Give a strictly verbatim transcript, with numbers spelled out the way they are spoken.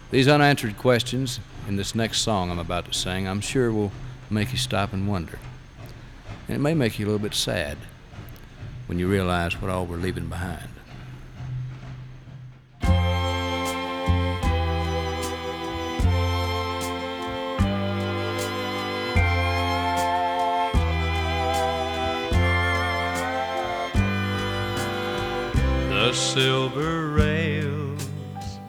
These unanswered questions in this next song I'm about to sing, I'm sure will make you stop and wonder. And it may make you a little bit sad when you realize what all we're leaving behind. The silver rain